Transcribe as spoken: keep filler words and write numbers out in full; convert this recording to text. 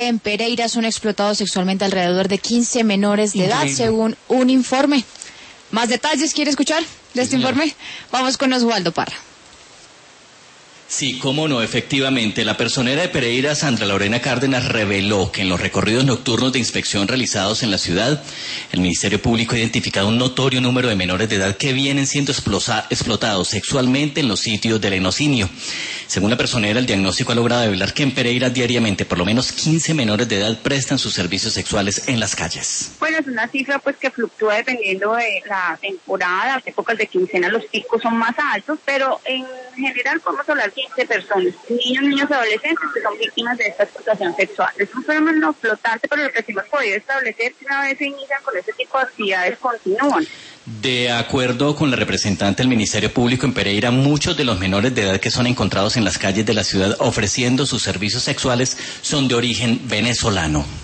En Pereira son explotados sexualmente alrededor de quince menores de edad, según un informe. ¿Más detalles quiere escuchar de este informe? Vamos con Oswaldo Parra. Sí, cómo no, efectivamente. La personera de Pereira, Sandra Lorena Cárdenas, reveló que en los recorridos nocturnos de inspección realizados en la ciudad, el Ministerio Público ha identificado un notorio número de menores de edad que vienen siendo explotados sexualmente en los sitios del enocinio. Según la personera, el diagnóstico ha logrado revelar que en Pereira diariamente por lo menos quince menores de edad prestan sus servicios sexuales en las calles. Bueno, es una cifra pues que fluctúa dependiendo de la temporada, las épocas de quincena los picos son más altos, pero en general podemos hablar de quince personas, niños, niños, adolescentes que son víctimas de esta explotación sexual. Es un fenómeno flotante, pero lo que sí hemos podido establecer que una vez se inician con este tipo de actividades continúan. De acuerdo con la representante del Ministerio Público en Pereira, muchos de los menores de edad que son encontrados en las calles de la ciudad ofreciendo sus servicios sexuales son de origen venezolano.